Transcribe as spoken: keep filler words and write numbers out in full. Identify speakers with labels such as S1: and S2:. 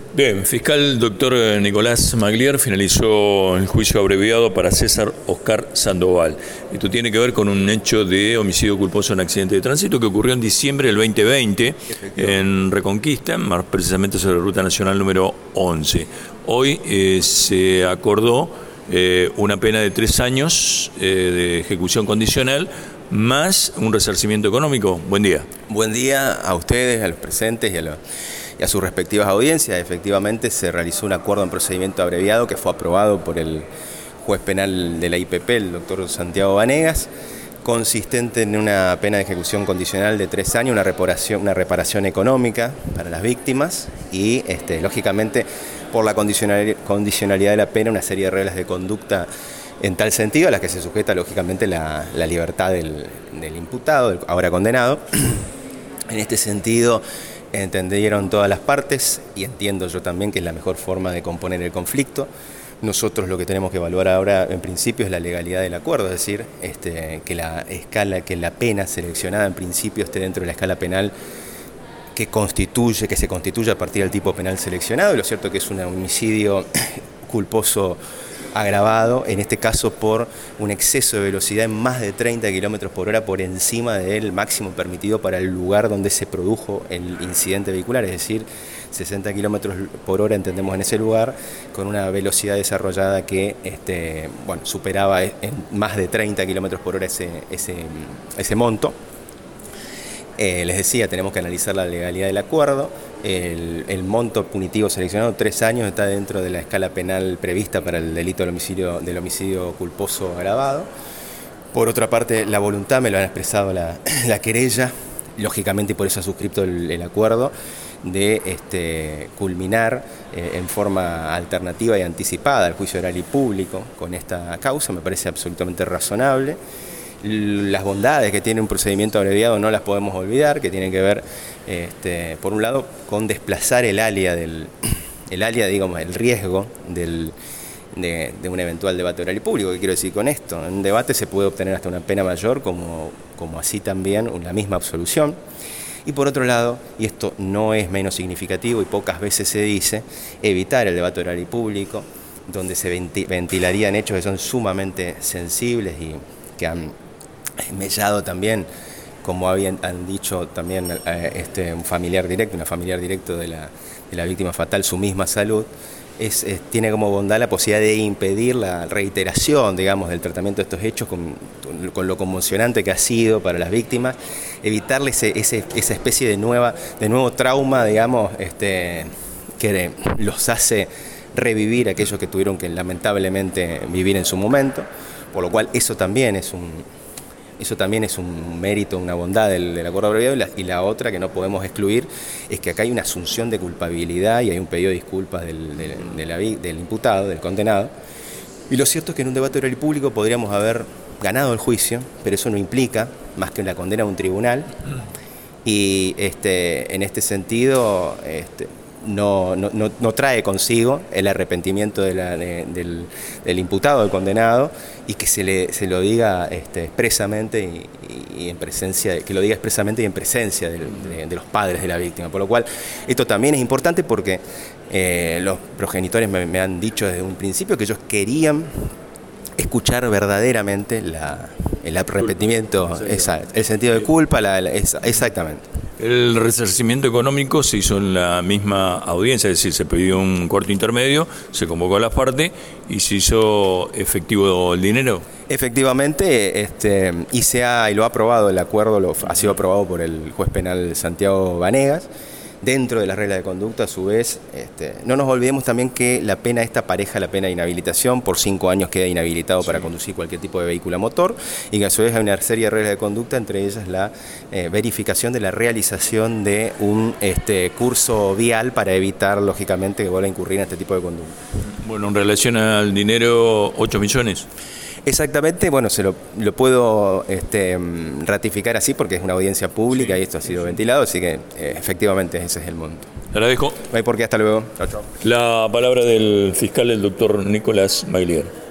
S1: Bien, fiscal doctor Nicolás Maglier finalizó el juicio abreviado para César Oscar Sandoval. Esto tiene que ver con un hecho de homicidio culposo en accidente de tránsito que ocurrió en diciembre del veinte veinte en Reconquista, más precisamente sobre la Ruta Nacional número once. Hoy eh, se acordó eh, una pena de tres años eh, de ejecución condicional más un resarcimiento económico. Buen día.
S2: Buen día a ustedes, a los presentes y a los... y a sus respectivas audiencias. Efectivamente se realizó un acuerdo en procedimiento abreviado que fue aprobado por el juez penal de la I P P, el doctor Santiago Vanegas, consistente en una pena de ejecución condicional de tres años, una reparación, una reparación económica para las víctimas y, este, lógicamente, por la condicionalidad de la pena, una serie de reglas de conducta en tal sentido a las que se sujeta, lógicamente, la, la libertad del, del imputado, del ahora condenado. En este sentido, entendieron todas las partes y entiendo yo también que es la mejor forma de componer el conflicto. Nosotros lo que tenemos que evaluar ahora en principio es la legalidad del acuerdo, es decir, este, que la escala, que la pena seleccionada en principio esté dentro de la escala penal que constituye, que se constituye a partir del tipo penal seleccionado. Y lo cierto es que es un homicidio culposo agravado, en este caso por un exceso de velocidad en más de treinta kilómetros por hora por encima del máximo permitido para el lugar donde se produjo el incidente vehicular, es decir, sesenta kilómetros por hora entendemos en ese lugar, con una velocidad desarrollada que este, bueno, superaba en más de treinta kilómetros por hora ese, ese, ese monto. Eh, les decía, tenemos que analizar la legalidad del acuerdo. El, el monto punitivo seleccionado, tres años, está dentro de la escala penal prevista para el delito del homicidio, del homicidio culposo agravado. Por otra parte, la voluntad, me lo han expresado la, la querella, lógicamente, y por eso ha suscrito el, el acuerdo, de este, culminar eh, en forma alternativa y anticipada el juicio oral y público con esta causa. Me parece absolutamente razonable. Las bondades que tiene un procedimiento abreviado no las podemos olvidar, que tienen que ver, este, por un lado, con desplazar el alia, del, el alia, digamos, el riesgo del, de, de un eventual debate oral y público. ¿Qué quiero decir con esto? En un debate se puede obtener hasta una pena mayor, como, como así también una misma absolución. Y por otro lado, y esto no es menos significativo y pocas veces se dice, evitar el debate oral y público, donde se ventilarían hechos que son sumamente sensibles y que han mellado también, como habían, han dicho también eh, este, un familiar directo, una familiar directo de la, de la víctima fatal, su misma salud, es, es, tiene como bondad la posibilidad de impedir la reiteración, digamos, del tratamiento de estos hechos con, con lo conmocionante que ha sido para las víctimas, evitarle ese, ese, esa especie de, nueva, de nuevo trauma, digamos, este, que los hace revivir aquellos que tuvieron que lamentablemente vivir en su momento. Por lo cual eso también es un, eso también es un mérito, una bondad del, del acuerdo abreviado. Y la, y la otra que no podemos excluir es que acá hay una asunción de culpabilidad y hay un pedido de disculpas del, del, de la, del imputado, del condenado. Y lo cierto es que en un debate oral y público podríamos haber ganado el juicio, pero eso no implica más que la condena de un tribunal. Y este, en este sentido... Este, No, no, no trae consigo el arrepentimiento de la, de, del, del imputado, del condenado, y que se le se lo diga este, expresamente y, y en presencia, que lo diga expresamente y en presencia de, de, de los padres de la víctima. Por lo cual, esto también es importante porque eh, los progenitores me, me han dicho desde un principio que ellos querían escuchar verdaderamente la, el arrepentimiento, esa, el sentido de culpa, la, la, esa, exactamente.
S1: El resarcimiento económico se hizo en la misma audiencia, es decir, se pidió un cuarto intermedio, se convocó a las partes y se hizo efectivo el dinero.
S2: Efectivamente, este, y, se ha, y lo ha aprobado, el acuerdo lo, ha sido aprobado por el juez penal Santiago Vanegas. Dentro de las reglas de conducta, a su vez, este, no nos olvidemos también que la pena esta pareja la pena de inhabilitación, por cinco años queda inhabilitado sí. para conducir cualquier tipo de vehículo a motor, y que a su vez hay una serie de reglas de conducta, entre ellas la eh, verificación de la realización de un este, curso vial para evitar, lógicamente, que vuelva a incurrir en este tipo de conducta.
S1: Bueno, en relación al dinero, ocho millones.
S2: Exactamente, bueno, se lo, lo puedo este, ratificar así porque es una audiencia pública sí, y esto ha sido sí, ventilado, así que eh, efectivamente ese es el monto.
S1: Le agradezco.
S2: No hay por qué, hasta luego. Chao, chao.
S1: La palabra del fiscal, el doctor Nicolás Maglier.